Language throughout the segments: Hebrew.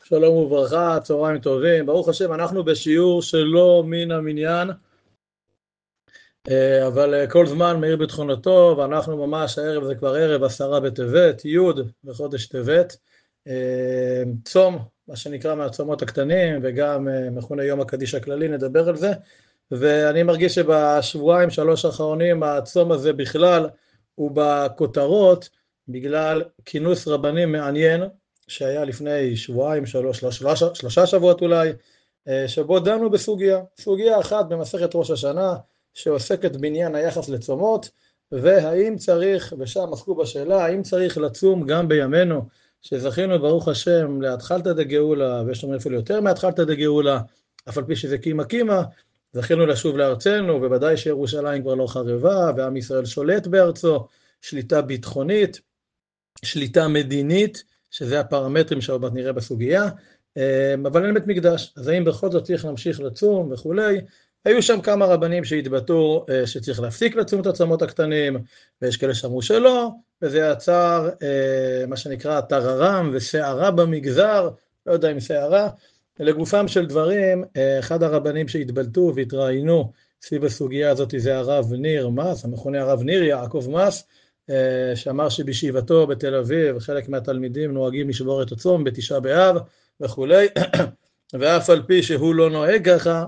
שלום וברכה, צהריים טובים. ברוך השם, אנחנו בשיעור שלא מן המניין, אבל כל זמן מאיר בתכונתו, ואנחנו ממש הערב זה כבר ערב 10 בטבת, י' בחודש טבת, צום, מה שנקרא מהצומות הקטנים, וגם מכונה יום הקדיש הכללי, נדבר על זה. ואני מרגיש שבשבועיים 3 האחרונים הצום הזה בכלל הוא בכותרות, בגלל כינוס רבנים מעניין שהיה לפני שבועיים, 3 שבועות אולי, שבו דנו סוגיה אחת במסכת ראש השנה שעוסקת בעניין היחס לצומות, והאם צריך, ושם עסקו בשאלה, האם צריך לצום גם בימינו, שזכינו ברוך השם להתחלתא דגאולה, ויש לנו אפילו יותר מהתחלתא דגאולה, אף על פי שזה קימה, זכינו לשוב לארצנו, ובוודאי שירושלים כבר לא חרבה, ועם ישראל שולט בארצו, שליטה ביטחונית, שליטה מדינית, שזה הפרמטרים שעוד נראה בסוגיה, אבל אין בית מקדש, אז האם בכל זאת צריך להמשיך לצום וכולי. היו שם כמה רבנים שהתבטאו שצריך להפסיק לצום את הצומות הקטנים, ויש כאלה שאמרו שלא, וזה יצר מה שנקרא טררם וסערה במגזר, לא יודע אם סערה. לגופם של דברים, אחד הרבנים שהתבלטו והתראיינו סביב הסוגיה הזאת זה הרב ניר מס, המכונה הרב ניר יעקב מס, שאמר שבישיבתו בתל אביב חלק מהתלמידים נוהגים לשבור את הצום בתשעה באב וכולי, ואף על פי שהוא לא נוהג ככה,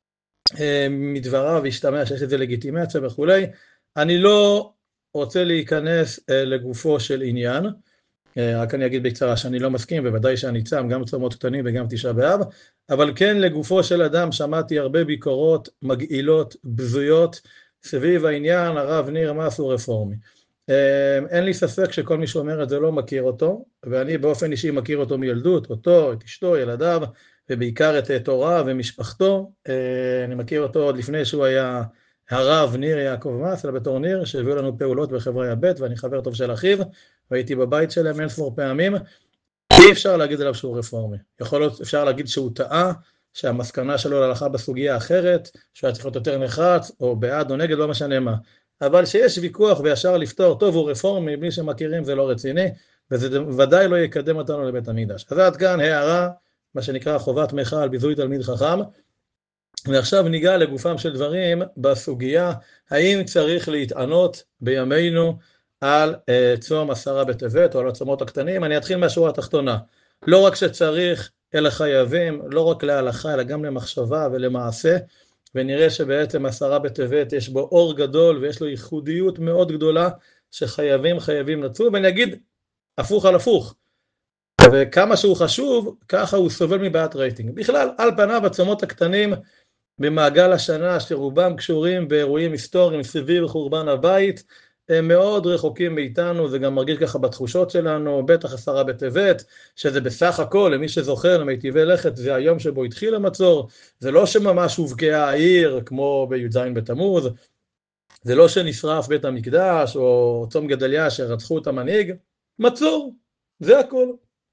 מדבריו השתמע שיש לזה לגיטימציה וכולי. אני לא רוצה להיכנס לגופו של עניין, רק אני אגיד בקצרה שאני לא מסכים, בוודאי שאני צם גם צומות קטנים וגם תשעה באב, אבל כן לגופו של אדם שמעתי הרבה ביקורות מגעילות, בזויות, סביב העניין. הרב ניר מס הוא רפורמי. אין לי ספק שכל מי שאומר את זה לא מכיר אותו, ואני באופן אישי מכיר אותו מילדות, אותו, את אשתו, ילדיו, ובעיקר את תורה ומשפחתו. אני מכיר אותו עוד לפני שהוא היה הרב ניר יעקב מס, אלא בתור ניר, שהביאו לנו פעולות בחברה הבית, ואני חבר טוב של אחיו, והייתי בבית שלהם אין ספור פעמים. אי אפשר להגיד עליו שהוא רפורמי. יכול להיות, אפשר להגיד שהוא טעה, שהמסקנה שלו להלכה בסוגיה אחרת, שהוא היה צריך להיות יותר נחרץ, או בעד או נגד, לא משנה מה. אבל שיש ויכוח וישר לפתור, טוב הוא רפורמי, בלי שמכירים זה לא רציני, וזה ודאי לא יקדם אותנו לבית המקדש. אז עד כאן הערה, מה שנקרא חובת מחאה על ביזוי תלמיד חכם, ועכשיו ניגע לגופם של דברים בסוגיה, האם צריך להתענות בימינו על צום 10 בטבת או על הצומות הקטנים. אני אתחיל מהשורה התחתונה, לא רק שצריך אלא חייבים, לא רק להלכה אלא גם למחשבה ולמעשה, ונראה שבעצם 10 בטבת יש בו אור גדול ויש לו ייחודיות מאוד גדולה שחייבים לצום. ואני אגיד הפוך על הפוך, וכמה שהוא חשוב ככה הוא סובל מבעיית רייטינג. בכלל על פניו הצומות הקטנים במעגל השנה שרובם קשורים באירועים היסטוריים סביב חורבן הבית, הם מאוד רחוקים מאיתנו, זה גם מרגיש ככה בתחושות שלנו, בטח 10 בטבת, שזה בסך הכל, למי שזוכר, למיטיבי לכת, זה היום שבו התחיל המצור, זה לא שממש הובקעה העיר, כמו בי"ז בתמוז, זה לא שנשרף בית המקדש, או צום גדליה שרצחו את המנהיג, מצור, זה הכל.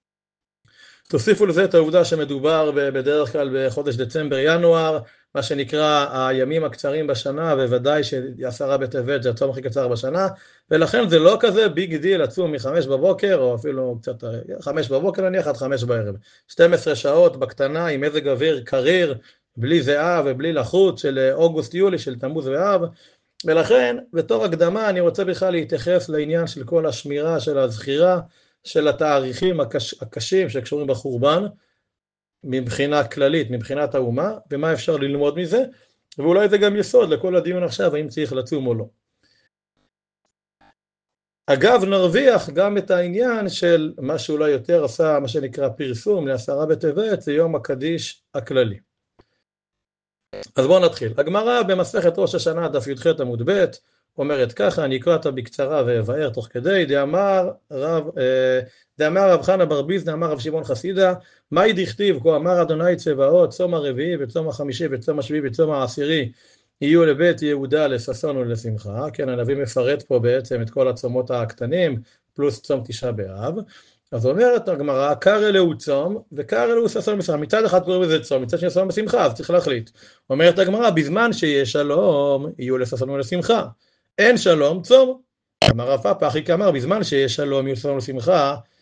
תוסיפו לזה את העובדה שמדובר בדרך כלל בחודש דצמבר-ינואר, מה שנקרא הימים הקצרים בשנה, ובוודאי ש10 בטבת זה הצום הכי קצר בשנה, ולכן זה לא כזה ביג דיל לצום מ5 בבוקר, או אפילו קצת 5 בבוקר נניח עד 5 בערב. 12 שעות בקטנה עם מזג אוויר קריר, בלי זיעה ובלי לחות של אוגוסט-יולי, של תמוז ואב, ולכן בתור הקדמה אני רוצה בכלל להתייחס לעניין של כל השמירה של הזכירה, של התאריכים הקשים שקשורים בחורבן, מבחינה כללית, מבחינת האומה, ומה אפשר ללמוד מזה, ואולי זה גם יסוד לכל הדיון עכשיו, האם צריך לצום או לא. אגב, נרוויח גם את העניין של מה שאולי יותר עשה, מה שנקרא פרסום, ל10 בטבת, זה יום הקדיש הכללי. אז בואו נתחיל. הגמרא במסכת ראש השנה, דף י"ח עמוד ב', אומרת ככה, אני אקרא אותה בקצרה ואבאר תוך כדי. דאמר רב חנה בר ביזנא אמר רב שמעון חסידה, מאי דכתיב כה אמר אדוני צבאות, צום הרביעי וצום החמישי וצום השביעי וצום העשירי יהיו לבית יהודה לששון ולשמחה. כן, הנביא מפרט פה בעצם את כל הצומות הקטנים פלוס צום תשעה באב. אז אומרת הגמרא, קרא לו צום וקרא לו ששון ושמחה. מצד אחד קוראים לזה צום, מצד שני ששון ושמחה, אז צריך להחליט. אומרת הגמרא, בזמן שיש שלום יהיו לששון ולשמחה, אין שלום צום. אמר רב פאפא אחי כאמר, בזמן שיש שלום יהיו לששון ולשמחה,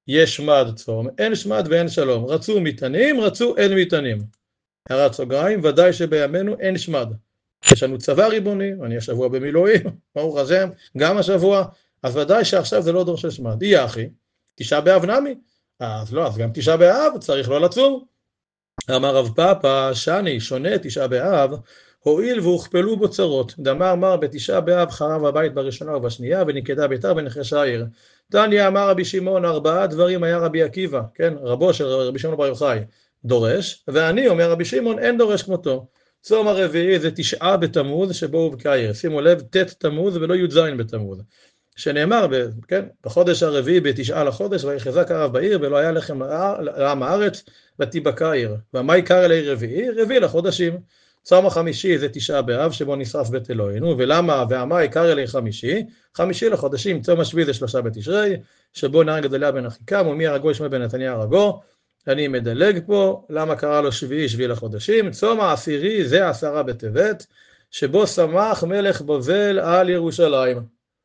יש שמד צום, אין שמד ואין שלום, רצו מטענים, רצו אין מטענים. הערת סוגריים, ודאי שבימינו אין שמד. יש לנו צבא ריבוני, אני השבוע במילואים, ברוך השם, גם השבוע, אז ודאי שעכשיו זה לא דור של שמד. אי אחי, תשעה באב נמי, אז לא, אז גם תשעה באב צריך לא לצום. אמר רב פאפא, שני, שונה תשעה באב, הועיל והוכפלו בו צרות. דאמר מר בתשעה באב חרב הבית בראשונה ובשנייה, ונקדה ביתר ונחרשה העיר. תניא אמר רבי שמעון, 4 דברים היה רבי עקיבא, כן, רבו של רבי שמעון בר יוחאי, דורש, ואני אומר רבי שמעון אין דורש כמותו. צום הרביעי זה 9 בתמוז שבו הובקעה העיר. שימו לב, ט' תמוז ולא י"ז בתמוז. שנאמר, כן, בחודש הרביעי ב9 לחודש, ויחזק הרב בעיר ולא היה לחם לעם הארץ ותיבקע העיר. ומה עיקר אלי רביעי? רביעי לחודשים. צום החמישי זה 9 באב שבו נשרף בית אלוהינו, ולמה והמה עיקר אלי חמישי? חמישי לחודשים. צום השביעי זה 3 בתשרי, שבו נהר גדליה בן אחיקם, ומי הרגו ישמעאל בן נתניה הרגו. אני מדלג פה, למה קרא לו שביעי לחודשים? צום העשירי זה 10 בטבת, שבו שמח מלך בבל על ירושלים.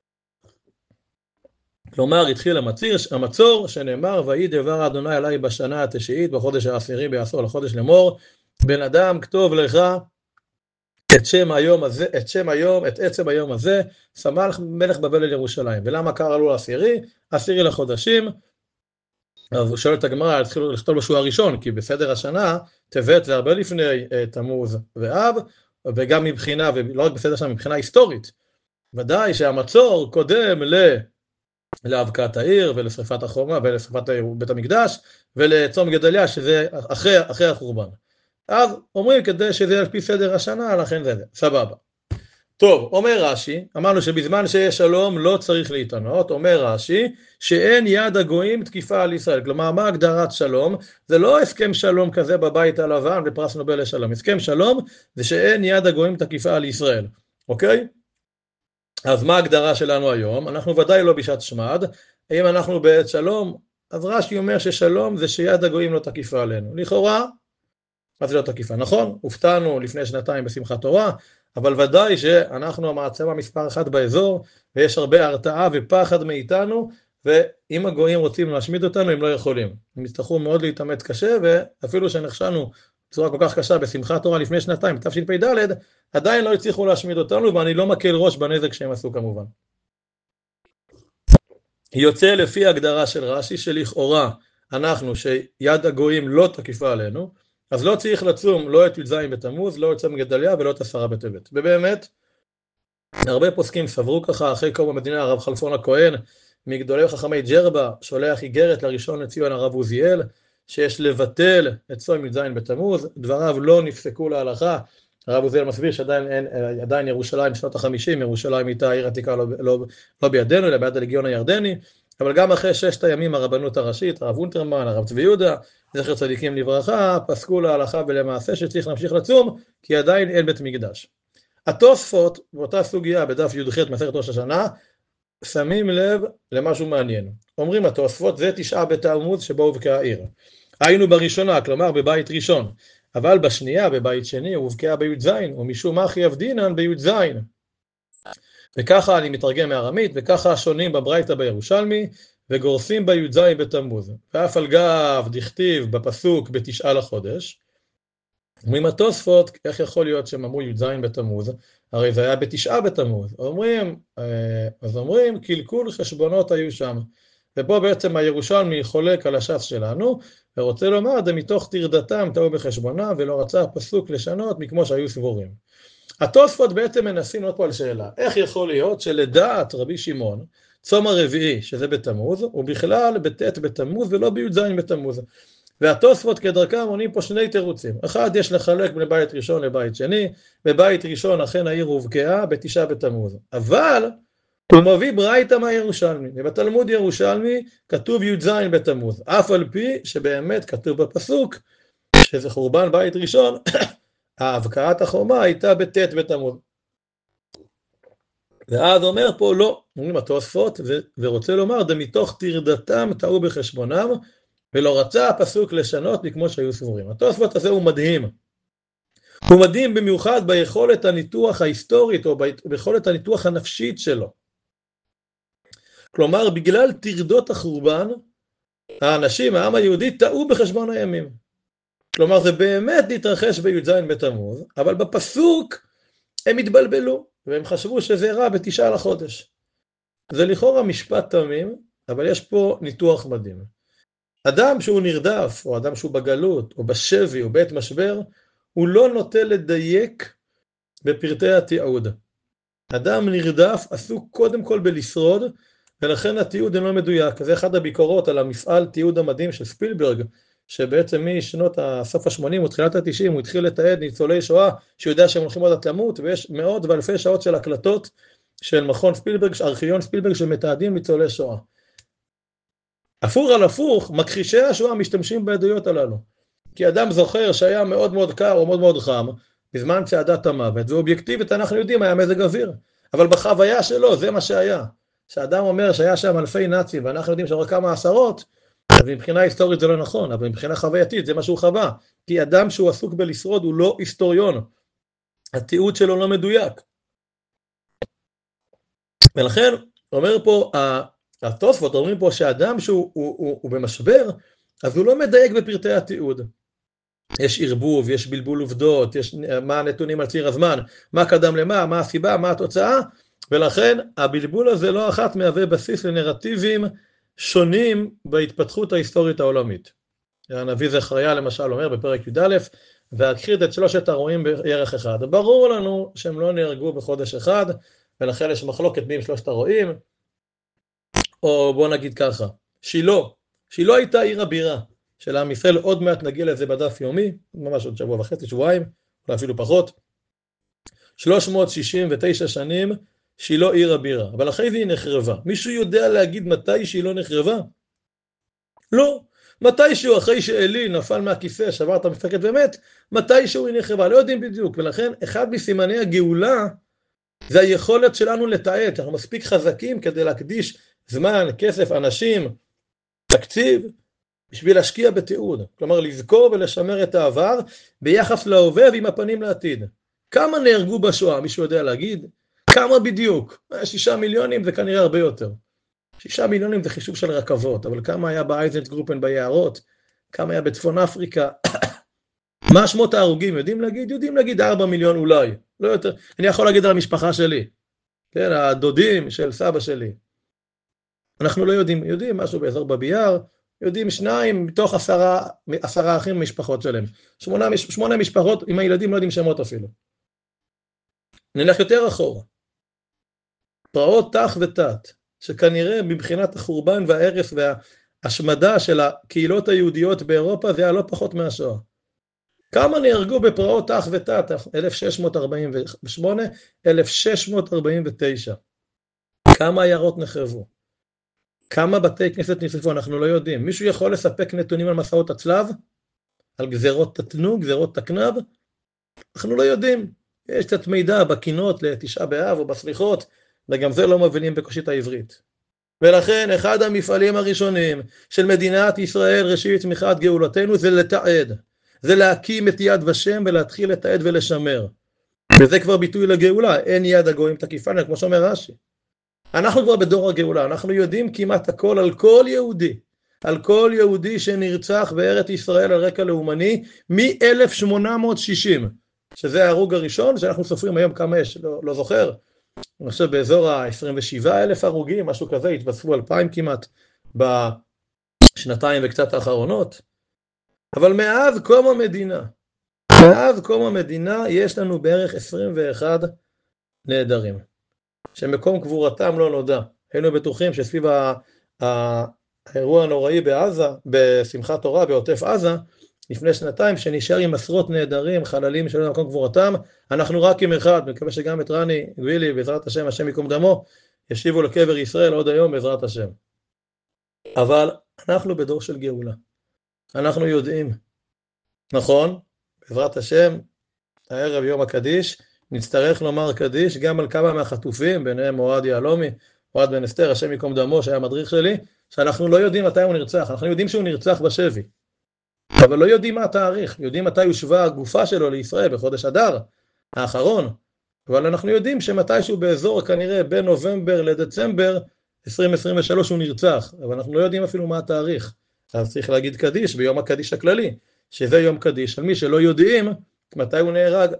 כלומר התחיל המצור שנאמר ויהי דבר אדוני עלי בשנה התשיעית בחודש העשירי בעשור לחודש לאמור, בן אדם כתוב לך את עצם היום הזה שמח מלך בבל על ירושלים. ולמה קרא לו עשירי לחודשים? אז שואלת הגמרא, התחילו לכתוב לו שהוא הראשון, כי בסדר השנה טבת זה הרבה לפני תמוז ואב, וגם מבחינה, ולא רק בסדר השנה, מבחינה היסטורית. ודאי שהמצור קודם להבקעת העיר ולשריפת החומה ולשריפת בית המקדש ולצום גדליה שזה אחרי החורבן. אז אומרים כדי שזה על פי סדר השנה, לכן זה סבבה. טוב, אומר רש"י, אמרנו שבזמן שיש שלום לא צריך להתענות, אומר רש"י שאין יד הגויים תקיפה על ישראל. כלומר, מה הגדרת שלום? זה לא הסכם שלום כזה בבית הלבן ופרס נובל לשלום. הסכם שלום זה שאין יד הגויים תקיפה על ישראל. אוקיי? אז מה ההגדרה שלנו היום? אנחנו ודאי לא בשעת שמד. אם אנחנו בעת שלום, אז רש"י אומר ששלום זה שיד הגויים לא תקיפה עלינו. לכאורה, אז לא תקיפה. נכון, הופתענו לפני 2 בשמחת תורה, אבל ודאי שאנחנו המעצמה מספר 1 באזור, ויש הרבה הרתעה ופחד מאיתנו, ואם הגויים רוצים להשמיד אותנו, הם לא יכולים. הם יצטרכו מאוד להתאמץ קשה, ואפילו שנכשלנו בצורה כל כך קשה בשמחת תורה לפני 2, בתשפ"ד, עדיין לא הצליחו להשמיד אותנו, ואני לא מקל ראש בנזק שהם עשו כמובן. יוצא לפי הגדרה של רש"י, שלכאורה אנחנו, שיד הגויים לא תקיפה עלינו, אז לא צריך לצום לא את י"ז בתמוז, לא את צום גדליה ולא את 10 בטבת. ובאמת, הרבה פוסקים סברו ככה, אחרי קום המדינה הרב חלפון הכהן, מגדולי חכמי ג'רבה, שולח איגרת לראשון לציון הרב עוזיאל, שיש לבטל את צום י"ז בתמוז, דבריו לא נפסקו להלכה, הרב עוזיאל מסביר שעדיין ירושלים שנות ה-50, ירושלים הייתה העיר עתיקה לא בידינו, אלא ביד הלגיון הירדני, אבל גם אחרי 6 הימים הרבנות הראשית, הרב אונטרמן, הרב צבי יהודה, זכר צדיקים לברכה, פסקו להלכה ולמעשה שצריך להמשיך לצום, כי עדיין אין בית מקדש. התוספות, באותה סוגיה, בדף י"ח מסכת ראש השנה, שמים לב למשהו מעניין. אומרים התוספות, זה 9 בתמוז שבו הובקעה העיר. היינו בראשונה, כלומר בבית ראשון, אבל בשנייה, בבית שני, הובקעה בי"ז, ומשום מה חייב דינן בי"ז. וככה אני מתרגם מארמית, וככה שונים בברייתא בירושלמי, וגורסים בי"ז בתמוז. ואף על גב דכתיב בפסוק ב9 לחודש. אומרים התוספות, איך יכול להיות שהם אמרו י"ז בתמוז? הרי זה היה ב9 בתמוז. אז אומרים, קלקול חשבונות היו שם. ופה בעצם הירושלמי חולק על הש"ס שלנו, ורוצה לומר, זה מתוך טרדתם טעו בחשבונה, ולא רצה הפסוק לשנות מכמו שהיו סבורים. התוספות בעצם מנסים עוד פה על שאלה, איך יכול להיות שלדעת רבי שמעון, צום הרביעי, שזה בתמוז, הוא בכלל בט' בתמוז ולא בי"ז בתמוז. והתוספות כדרכם עונים פה 2 תירוצים. אחד, יש לחלק בין בית ראשון לבית שני, בבית ראשון אכן העיר הובקעה ב9 בתמוז. אבל הוא מביא ברייתא מהירושלמי, ובתלמוד ירושלמי כתוב י"ז בתמוז, אף על פי שבאמת כתוב בפסוק, שזה חורבן בית ראשון, ההבקעת החומה הייתה בט' בתמוז. ואז אומר פה לא, אומרים התוספות, ורוצה לומר, זה מתוך טרדתם טעו בחשבונם, ולא רצה הפסוק לשנות מכמו שהיו סבורים. התוספות הזה הוא מדהים. הוא מדהים במיוחד ביכולת הניתוח ההיסטורית, או ביכולת הניתוח הנפשית שלו. כלומר, בגלל טרדות החורבן, האנשים, העם היהודי, טעו בחשבון הימים. כלומר, זה באמת להתרחש בי"ז בתמוז, אבל בפסוק הם התבלבלו, והם חשבו שזה רע ב9 לחודש. זה לכאורה משפט תמים, אבל יש פה ניתוח מדהים. אדם שהוא נרדף, או אדם שהוא בגלות, או בשבי, או בעת משבר, הוא לא נוטה לדייק בפרטי התיעוד. אדם נרדף עסוק קודם כל בלשרוד, ולכן התיעוד אינו מדויק. זה אחד הביקורות על המפעל תיעוד המדהים של ספילברג, שבעצם משנות סוף ה-80 ותחילת ה-90 הוא התחיל לתעד ניצולי שואה, שהוא יודע שהם הולכים עוד למות, ויש מאות ואלפי שעות של הקלטות של מכון ספילברג, ארכיון ספילברג שמתעדים ניצולי שואה. הפוך על הפוך, מכחישי השואה משתמשים בעדויות הללו. כי אדם זוכר שהיה מאוד מאוד קר או מאוד מאוד חם, בזמן צעדת המוות, ואובייקטיבית אנחנו יודעים היה מזג אוויר, אבל בחוויה שלו זה מה שהיה. שאדם אומר שהיה שם אלפי נאצים, ואנחנו יודעים שרק כמה עשרות, אז מבחינה היסטורית זה לא נכון, אבל מבחינה חווייתית זה מה שהוא חווה. כי אדם שהוא עסוק בלשרוד הוא לא היסטוריון. התיעוד שלו לא מדויק. ולכן אומר פה, התוספות אומרים פה שאדם שהוא במשבר, אז הוא לא מדייק בפרטי התיעוד. יש ערבוב, יש בלבול עובדות, יש מה הנתונים על ציר הזמן, מה קדם למה, מה הסיבה, מה התוצאה, ולכן הבלבול הזה לא אחת מהווה בסיס לנרטיבים שונים בהתפתחות ההיסטורית העולמית. הנביא זכריה למשל אומר בפרק י"א, והכחיד את 3 הרועים בירח אחד. ברור לנו שהם לא נהרגו בחודש אחד, ולכן יש מחלוקת בין 3 הרועים, או בוא נגיד ככה, שילה הייתה עיר הבירה של עם ישראל, עוד מעט נגיע לזה בדף יומי, ממש עוד שבוע וחצי, שבועיים, או אפילו פחות. 369 שנים שילה עיר הבירה, אבל אחרי זה היא נחרבה. מישהו יודע להגיד מתי שילה נחרבה? לא. מתישהו אחרי שאלי נפל מהכיסא, שבר את המפקד ומת, מתישהו היא נחרבה, לא יודעים בדיוק. ולכן אחד מסימני הגאולה זה היכולת שלנו לתעד, אנחנו מספיק חזקים כדי להקדיש זמן, כסף, אנשים, תקציב, בשביל להשקיע בתיעוד. כלומר לזכור ולשמר את העבר ביחס להווה ועם הפנים לעתיד. כמה נהרגו בשואה, מישהו יודע להגיד? כמה בדיוק? 6 מיליונים זה כנראה הרבה יותר. 6 מיליונים זה חישוב של רכבות, אבל כמה היה באייזנץ גרופן ביערות? כמה היה בצפון אפריקה? מה שמות ההרוגים? יודעים להגיד? יודעים להגיד 4 מיליון אולי, לא יותר. אני יכול להגיד על המשפחה שלי, כן, הדודים של סבא שלי. אנחנו לא יודעים משהו באזור בבייר, יודעים 2 מתוך 10 אחים ממשפחות שלהם. 8 משפחות עם הילדים לא יודעים שמות אפילו. נלך יותר אחורה. פרעות תח ותת, שכנראה מבחינת החורבן וההרס וההשמדה של הקהילות היהודיות באירופה, זה היה לא פחות מהשואה. כמה נהרגו בפרעות תח ותת? 1648, 1649. כמה עיירות נחרבו? כמה בתי כנסת נשרפו? אנחנו לא יודעים. מישהו יכול לספק נתונים על מסעות הצלב? על גזרות תתנו, גזרות תקנב? אנחנו לא יודעים. יש קצת מידע בקינות לתשעה באב או בסליחות, וגם זה לא מבינים בקושית העברית. ולכן אחד המפעלים הראשונים של מדינת ישראל ראשית צמיחת גאולתנו זה לתעד. זה להקים את יד ושם ולהתחיל לתעד ולשמר. וזה כבר ביטוי לגאולה, אין יד הגויים תקיפנה, כמו שאומר רש"י. אנחנו כבר בדור הגאולה, אנחנו יודעים כמעט הכל על כל יהודי שנרצח בארץ ישראל על רקע לאומני מ-1860, שזה ההרוג הראשון, שאנחנו סופרים היום כמה יש, לא זוכר, אני חושב באזור ה-27,000 הרוגים, משהו כזה, התווספו 2,000 כמעט בשנתיים וקצת האחרונות. אבל מאז קום המדינה יש לנו בערך 21 נעדרים, שמקום קבורתם לא נודע. היינו בטוחים שסביב האירוע הנוראי בעזה, בשמחת תורה, בעוטף עזה, לפני שנתיים, שנשאר עם עשרות נעדרים, חללים שלא מקום קבורתם, אנחנו רק עם אחד, מקווה שגם את רני גבילי, בעזרת השם, השם יקום דמו, ישיבו לקבר ישראל עוד היום בעזרת השם. אבל אנחנו בדור של גאולה. אנחנו יודעים, נכון, בעזרת השם, הערב יום הקדיש, נצטרך לומר קדיש גם על כמה מהחטופים, ביניהם אוהד יהלומי, אוהד בן אסתר, השם יקום דמו, שהיה מדריך שלי, שאנחנו לא יודעים מתי הוא נרצח, אנחנו יודעים שהוא נרצח בשבי, אבל לא יודעים מה התאריך, יודעים מתי הושבה הגופה שלו לישראל בחודש אדר האחרון, אבל אנחנו יודעים שמתישהו באזור כנראה בין נובמבר לדצמבר 2023 הוא נרצח, אבל אנחנו לא יודעים אפילו מה התאריך. אז צריך להגיד קדיש ביום הקדיש הכללי, שזה יום קדיש, על מי שלא יודעים מתי הוא נהרג.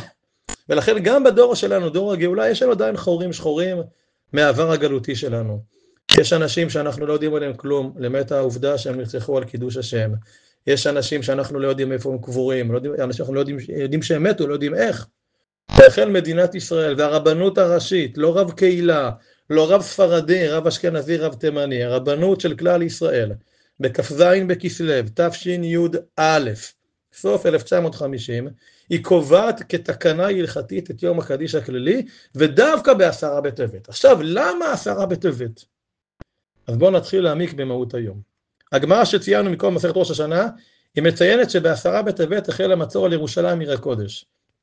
ולכן גם בדור שלנו, דור הגאולה, יש לנו עדיין חורים שחורים מהעבר הגלותי שלנו. יש אנשים שאנחנו לא יודעים עליהם כלום, למעט העובדה שהם נרצחו על קידוש השם. יש אנשים שאנחנו לא יודעים איפה הם קבורים, אנשים שאנחנו לא יודעים שהם מתו, לא יודעים איך. לכן מדינת ישראל והרבנות הראשית, לא רב קהילה, לא רב ספרדי, רב אשכנזי, רב תימני, הרבנות של כלל ישראל, בכ"ז בכסלו, תשי"א, סוף 1950, היא קובעת כתקנה הלכתית את יום הקדיש הכללי, ודווקא בעשרה בטבת. עכשיו, למה עשרה בטבת? אז בואו נתחיל להעמיק במהות היום. הגמרא שציינו מכל מסכת ראש השנה, היא מציינת שבעשרה בטבת החל המצור על ירושלים עיר הקודש.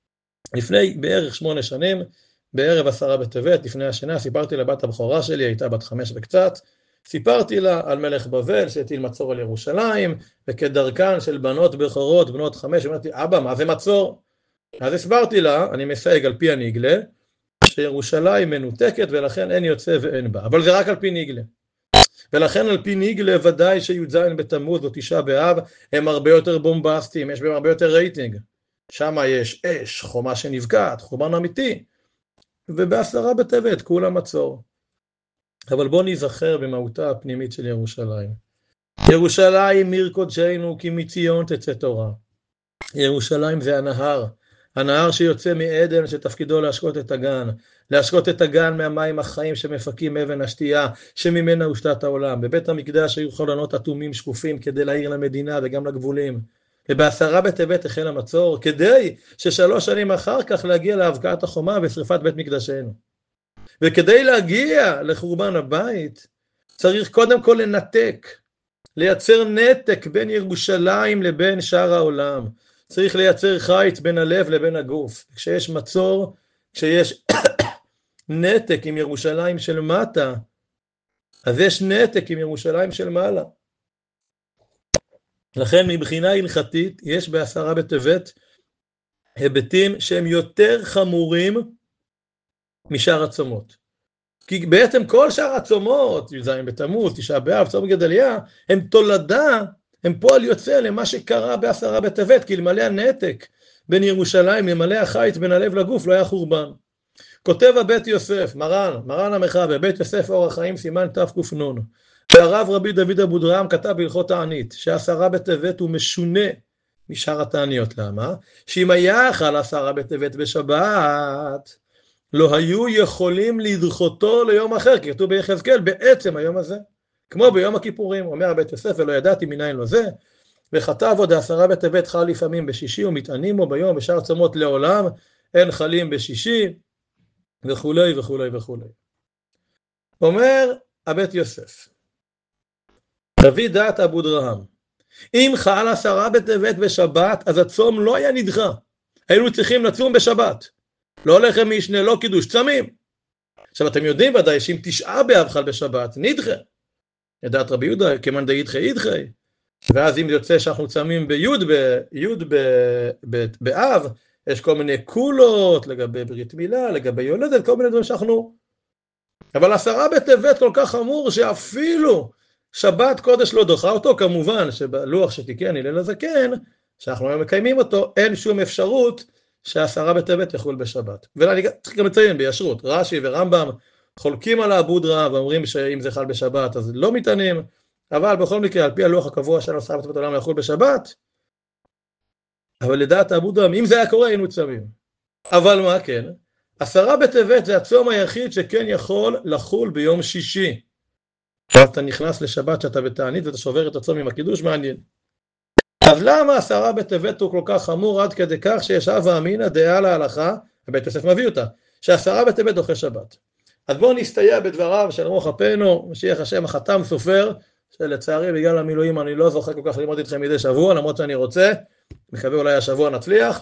לפני בערך 8 שנים, בערב עשרה בטבת, לפני השנה, סיפרתי לבת הבכורה שלי, הייתה בת 5 וקצת, סיפרתי לה על מלך בבל שהטיל מצור על ירושלים, וכדרכן של בנות בכורות, בנות 5, אמרתי, אבא, מה זה מצור? אז הסברתי לה, אני מסייג על פי הנגלה, שירושלים מנותקת ולכן אין יוצא ואין בא, אבל זה רק על פי נגלה. ולכן על פי נגלה ודאי שי"ז בתמוז או תשעה באב הם הרבה יותר בומבסטיים, יש בהם הרבה יותר רייטינג. שם יש אש, חומה שנבקעת, חורבן אמיתי, ובעשרה בטבת כולם מצור. אבל בוא נזכר במהותה הפנימית של ירושלים. ירושלים עיר קודשנו כי מציון תצא תורה. ירושלים זה הנהר, הנהר שיוצא מעדן שתפקידו להשקות את הגן, להשקות את הגן מהמים החיים שמפקים אבן השתייה שממנה הושתת העולם. בבית המקדש היו חלונות אטומים שקופים כדי להאיר למדינה וגם לגבולים. ובעשרה בטבת החל המצור כדי ש3 שנים אחר כך להגיע להבקעת החומה ושריפת בית מקדשנו. וכדי להגיע לחורבן הבית צריך קודם כל לנתק, לייצר נתק בין ירושלים לבין שאר העולם. צריך לייצר חיץ בין הלב לבין הגוף. כשיש מצור, כשיש נתק עם ירושלים של מטה, אז יש נתק עם ירושלים של מעלה. לכן מבחינה הלכתית יש בעשרה בטבת היבטים שהם יותר חמורים משאר הצומות. כי בעצם כל שאר הצומות, י"ז בתמוז, תשעה באב, צום גדליה, הם תולדה, הם פועל יוצא למה שקרה בעשרה בטבת, כי למלא הנתק בין ירושלים, למלא החיץ בין הלב לגוף, לא היה חורבן. כותב הבית יוסף, מרן המחבר, בית יוסף אור החיים, סימן תק"ן, והרב רבי דוד אבודרהם כתב בהלכות תענית, שעשרה בטבת הוא משונה משאר התעניות. למה? שאם היה חל עשרה בטבת בשבת, לא היו יכולים לדחותו ליום אחר, כי כתוב ביחזקאל, בעצם היום הזה, כמו ביום הכיפורים, אומר הבית יוסף, ולא ידעתי מניין לו זה, וכתב עוד עשרה בטבת חל לפעמים בשישי, ומתענים בו ביום, בשאר צומות לעולם, אין חלים בשישי, וכולי וכולי וכולי. אומר הבית יוסף, תביא דעת אבודרהם, אם חל עשרה בטבת בשבת, אז הצום לא היה נדחה, היינו צריכים לצום בשבת, לא לחם משנה, לא קידוש, צמים. עכשיו אתם יודעים ודאי שאם תשעה באב חל בשבת, נדחה. ידעת רבי יהודה, כמאן דאידחי אידחי. ואז אם יוצא שאנחנו צמים ביוד באב, יש כל מיני קולות לגבי ברית מילה, לגבי יולדת, כל מיני דברים שאנחנו... אבל עשרה בטבת כל כך חמור שאפילו שבת קודש לא דוחה אותו, כמובן שבלוח שתיקן הלל הזקן, שאנחנו היום מקיימים אותו, אין שום אפשרות שעשרה בטבת יחול בשבת. ואני צריך גם לציין בישרות, רש"י ורמב"ם חולקים על אבודרהם ואומרים שאם זה חל בשבת אז לא מתענים, אבל בכל מקרה על פי הלוח הקבוע של עשרה בטבת העולם יחול בשבת, אבל לדעת אבודרהם אם זה היה קורה היינו צמים. אבל מה כן? עשרה בטבת זה הצום היחיד שכן יכול לחול ביום שישי. אתה נכנס לשבת שאתה בתענית ואתה שובר את הצום עם הקידוש, מעניין. אז למה עשרה בטבת הוא כל כך חמור עד כדי כך שישב ואמינא דעה להלכה, הבית יוסף מביא אותה, שעשרה בטבת דוחה שבת. אז בואו נסתייע בדבריו של רוח אפינו, משיח השם החתם סופר, שלצערי בגלל המילואים אני לא זוכה כל כך ללמוד איתכם מדי שבוע, למרות שאני רוצה, מקווה אולי השבוע נצליח.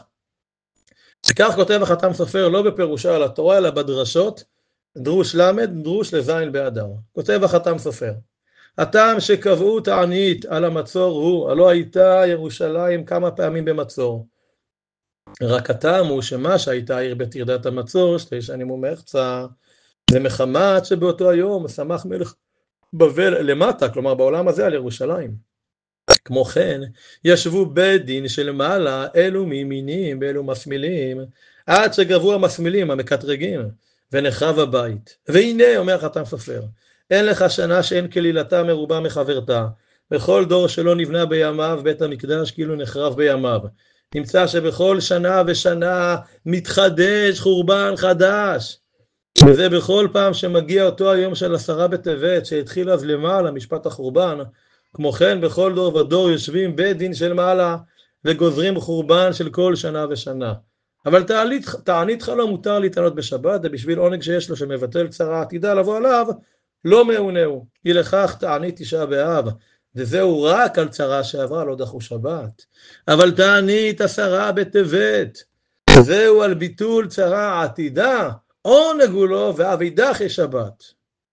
כך כותב החתם סופר לא בפירושה על התורה, אלא בדרשות, דרוש למד, דרוש לזין באדר. כותב החתם סופר. הטעם שקבעו תענית על המצור הוא, הלא הייתה ירושלים כמה פעמים במצור. רק הטעם הוא שמה שהייתה עיר בטרדת המצור, 2 שנים ומחצה, זה מחמת שבאותו היום שמח מלך בבל למטה, כלומר בעולם הזה על ירושלים. כמו כן, ישבו בית דין של מעלה, אלו מימינים ואלו מסמילים, עד שגבו המסמילים המקטרגים, ונחרב הבית. והנה, אומר חתם סופר, אין לך שנה שאין כלילתה מרובה מחברתה, בכל דור שלא נבנה בימיו בית המקדש כאילו נחרב בימיו. נמצא שבכל שנה ושנה מתחדש חורבן חדש, וזה בכל פעם שמגיע אותו היום של 10 בטבת, שהתחיל אז למעלה משפט החורבן. כמו כן בכל דור ודור יושבים בית דין של מעלה וגוזרים חורבן של כל שנה ושנה. אבל תענית חלום מותר להתענות בשבת, ובשביל עונג שיש לו שמבטל צרה עתידה לבוא עליו, לא מעונהו. אי לכך תענית תשעה באב, וזהו רק על צרה שעברה לא דחו שבת. אבל תענית 10 בטבת, זהו על ביטול צרה עתידה, עונג הוא לו ואבידך יש שבת.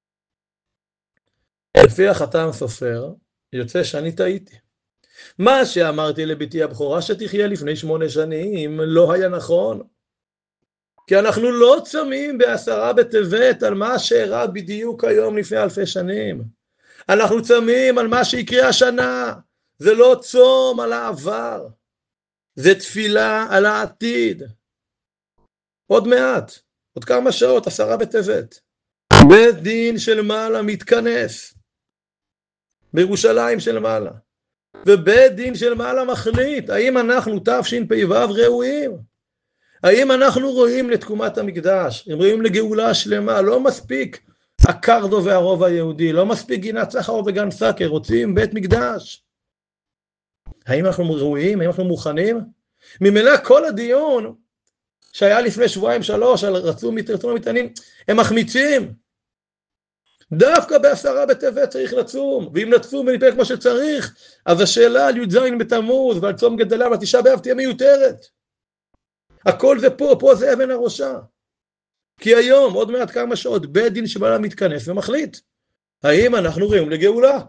לפי החתם סופר, יוצא שאני טעיתי. מה שאמרתי לביתי הבכורה שתחיה לפני 8 שנים לא היה נכון. כי אנחנו לא צמים ב10 בטבת על מה שאירע בדיוק היום לפני 1000 שנים. אנחנו צמים על מה שיקרה השנה. זה לא צום על העבר. זה תפילה על העתיד. עוד מעט, עוד כמה שעות, 10 בטבת. בית דין של מעלה מתכנס. בירושלים של מעלה. ובית דין של מעלה מחליט, האם אנחנו תשפ"ו ראויים? האם אנחנו רואים לתקומת המקדש? הם רואים לגאולה שלמה, לא מספיק הקרדו והרוב היהודי, לא מספיק גינת סחר וגן סקר, רוצים בית מקדש. האם אנחנו ראויים? האם אנחנו מוכנים? ממילא כל הדיון שהיה לפני 2-3 על רצו מטענים, הם מחמיצים. דווקא ב10 בטבת צריך לצום, ואם נצום ונתפלל כמו שצריך, אז השאלה על י"ז בתמוז ועל צום גדליה ועל 9 באב תהיה מיותרת. הכל זה פה זה אבן הראשה. כי היום, עוד מעט כמה שעות, בית דין של מעלה מתכנס ומחליט, האם אנחנו ראויים לגאולה?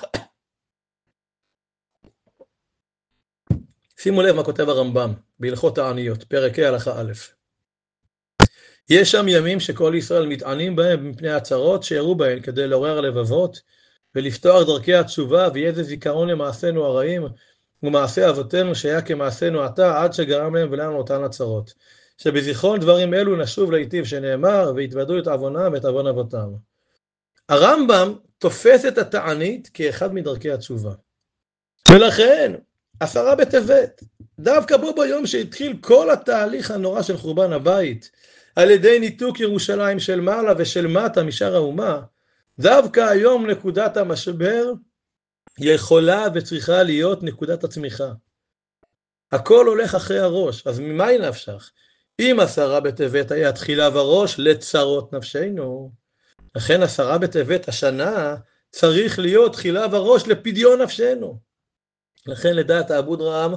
שימו לב מה כותב הרמב"ם, בהלכות העניות, פרק ה' הלכה א'. יש שם ימים שכל ישראל מתענים בהם מפני הצרות שיראו בהן כדי לעורר לבבות ולפתוח דרכי התשובה, ויהיה זה זיכרון למעשינו הרעים ומעשה אבותינו שהיה כמעשינו עתה עד שגרם להם ולנו אותן הצרות. שבזיכרון דברים אלו נשוב להיטיב שנאמר והתוודו את עוונם ואת עוון אבותם. הרמב"ם תופס את התענית כאחד מדרכי התשובה. ולכן 10 בטבת, דווקא בו ביום שהתחיל כל התהליך הנורא של חורבן הבית, על ידי ניתוק ירושלים של מעלה ושל מטה משאר האומה, דווקא היום נקודת המשבר יכולה וצריכה להיות נקודת הצמיחה. הכל הולך אחרי הראש, אז ממה היא נפשך? אם 10 בטבת היה תחילה וראש לצרות נפשנו, לכן 10 בטבת השנה צריך להיות תחילה וראש לפדיון נפשנו. לכן לדעת האבוד רעם,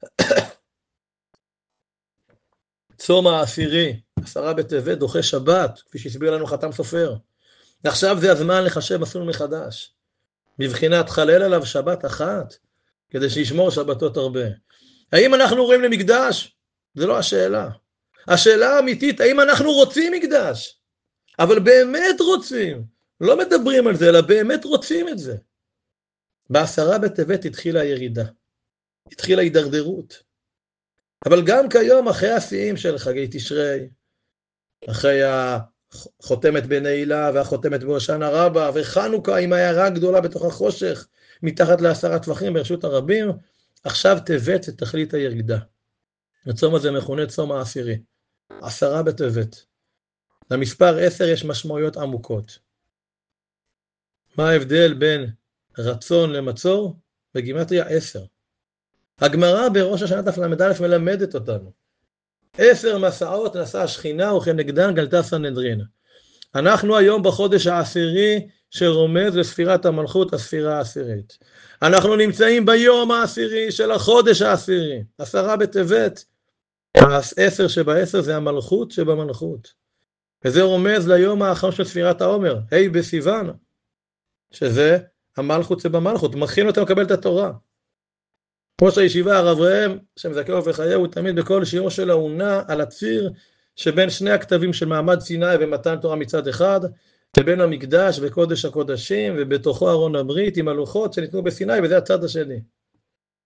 צום העשירי, 10 בטבת, דוחה שבת, כפי שהסביר לנו חתם סופר. עכשיו זה הזמן לחשב מסלול מחדש. בבחינת חלל עליו שבת אחת, כדי שישמור שבתות הרבה. האם אנחנו רואים למקדש? זה לא השאלה. השאלה האמיתית, האם אנחנו רוצים מקדש? אבל באמת רוצים. לא מדברים על זה, אלא באמת רוצים את זה. ב10 בטבת התחילה הירידה. התחילה הידרדרות. אבל גם כיום, אחרי השיאים של חגי תשרי, אחרי החותמת בנעילה והחותמת בהושענא רבה, וחנוכה עם העיירה גדולה בתוך החושך, מתחת ל10 טפחים ברשות הרבים, עכשיו טבת זה תכלית הירידה. הצום הזה מכונה צום העשירי. 10 בטבת. למספר 10 יש משמעויות עמוקות. מה ההבדל בין רצון למצור? בגימטריה 10. הגמרא בראש השנה תל"א מלמדת אותנו. 10 מסעות נשא השכינה וכנגדן גלתה סנהדרין. אנחנו היום בחודש העשירי שרומז לספירת המלכות, הספירה העשירית. אנחנו נמצאים ביום העשירי של החודש העשירי. 10 בטבת, 10 שב10 זה המלכות שבמלכות. וזה רומז ליום האחרון של ספירת העומר, ה' בסיוון, שזה המלכות שבמלכות, מכין אותם לקבל את התורה. ראש הישיבה הרב ראם, שמזכה וחיה, הוא תמיד בכל שיעור שלו הוא נע על הציר שבין שני הכתבים של מעמד סיני ומתן תורה מצד אחד, לבין המקדש וקודש הקודשים, ובתוכו ארון הברית עם הלוחות שניתנו בסיני, וזה הצד השני.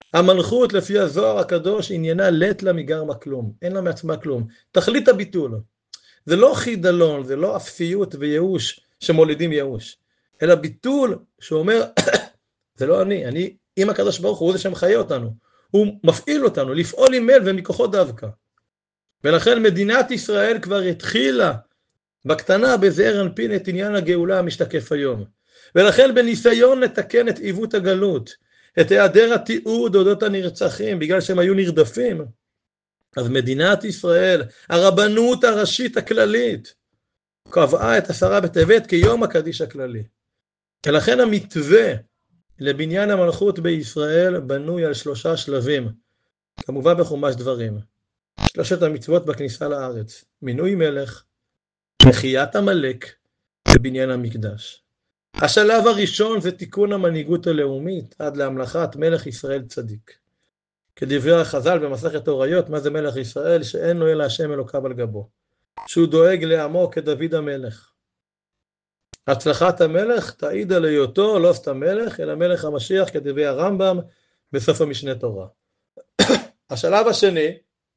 המלכות לפי הזוהר הקדוש עניינה לית לה מגרמה כלום, אין לה מעצמה כלום. תכלית הביטול. זה לא חידלון, זה לא אפסיות וייאוש שמולידים ייאוש, אלא ביטול שאומר, זה לא אני עם הקדוש ברוך הוא זה שמחיה אותנו, הוא מפעיל אותנו לפעול עם מל ומכוחו דווקא. ולכן מדינת ישראל כבר התחילה בקטנה בזעיר אנפין את עניין הגאולה המשתקף היום. ולכן בניסיון לתקן את עיוות הגלות, את היעדר התיעוד אודות הנרצחים בגלל שהם היו נרדפים, אז מדינת ישראל, הרבנות הראשית הכללית, קבעה את 10 בטבת כיום הקדיש הכללי. ולכן המתווה לבניין המלכות בישראל בנוי על 3 שלבים, כמובן בחומש דברים. 3 המצוות בכניסה לארץ, מינוי מלך, מחיית עמלק ובניין המקדש. השלב הראשון זה תיקון המנהיגות הלאומית עד להמלכת מלך ישראל צדיק. כדברי החז"ל במסכת הוריות, מה זה מלך ישראל? שאין לו אלא השם אלוקיו על גבו. שהוא דואג לעמו כדוד המלך. הצלחת המלך תעיד על היותו לא סתם מלך, אלא מלך המשיח כדברי הרמב"ם בסוף המשנה תורה. השלב השני,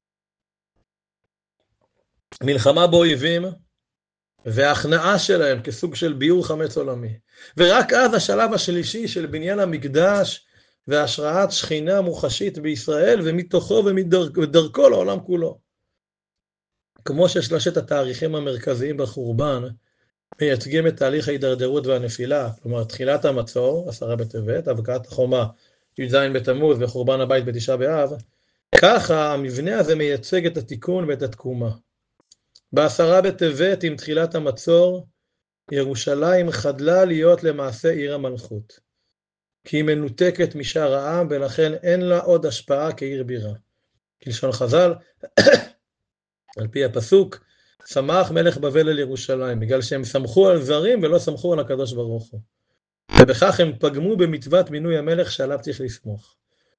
מלחמה באויבים וההכנעה שלהם כסוג של ביור חמץ עולמי. ורק אז השלב השלישי של בניין המקדש והשראת שכינה מוחשית בישראל ומתוכו ומדרכו לעולם כולו. כמו ששלושת התאריכים המרכזיים בחורבן מייצגים את תהליך ההידרדרות והנפילה, כלומר תחילת המצור, 10 בטבת, הבקעת החומה, י"ז בתמוז וחורבן הבית בתשעה באב, ככה המבנה הזה מייצג את התיקון ואת התקומה. ב10 בטבת עם תחילת המצור, ירושלים חדלה להיות למעשה עיר המלכות, כי היא מנותקת משאר העם ולכן אין לה עוד השפעה כעיר בירה. כלשון חז"ל, על פי הפסוק, שמח מלך בבל על ירושלים, בגלל שהם סמכו על זרים ולא סמכו על הקדוש ברוך הוא. ובכך הם פגמו במצוות מינוי המלך שעליו צריך לסמוך.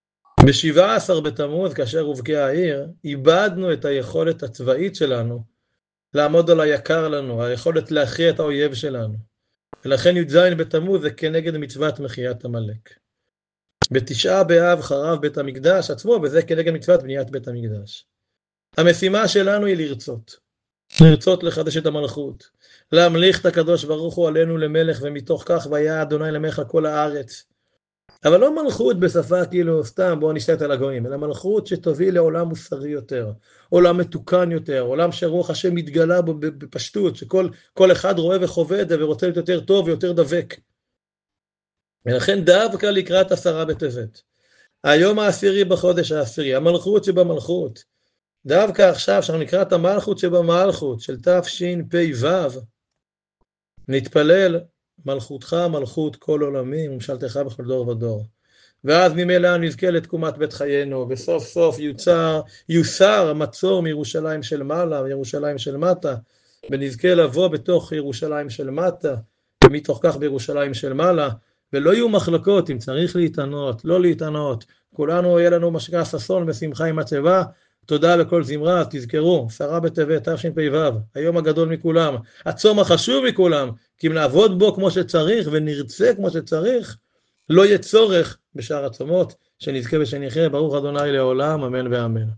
ב17 בתמוז, כאשר הובקעה העיר, איבדנו את היכולת הצבאית שלנו לעמוד על היקר לנו, היכולת להכריע את האויב שלנו. ולכן י"ז בתמוז זה כנגד מצוות מחיית עמלק. בתשעה באב חרב בית המקדש עצמו, וזה כנגד מצוות בניית בית המקדש. המשימה שלנו היא לרצות לחדש את המלכות, להמליך את הקדוש ברוך הוא עלינו למלך, ומתוך כך והיה אדוני למלך על כל הארץ. אבל לא מלכות בשפה כאילו סתם בואו נשתת על הגויים, אלא מלכות שתוביל לעולם מוסרי יותר, עולם מתוקן יותר, עולם שרוח השם מתגלה בו בפשטות, שכל אחד רואה וחווה את זה ורוצה להיות יותר טוב ויותר דבק. ולכן דווקא לקראת 10 בטבת, היום ה10 בחודש ה10, המלכות שבמלכות, דווקא עכשיו שאנחנו נקרא את המלכות שבמלכות של תשפ"ו, נתפלל מלכותך מלכות כל עולמי ומשלתך בכל דור ודור. ואז ממילא נזכה לתקומת בית חיינו, וסוף סוף יוסר המצור מירושלים של מעלה וירושלים של מטה, ונזכה לבוא בתוך ירושלים של מטה, ומתוך כך בירושלים של מעלה, ולא יהיו מחלקות אם צריך להתענות, לא להתענות. כולנו יהיה לנו משקע ששון ושמחה עם הצבא. תודה בכל זמרה, תזכרו, 10 בטבת תשפ"ו, היום הגדול מכולם, הצום החשוב מכולם, כי אם נעבוד בו כמו שצריך ונרצה כמו שצריך, לא יהיה צורך בשאר הצומות, שנזכה ושנחיה, ברוך אדוני לעולם, אמן ואמן.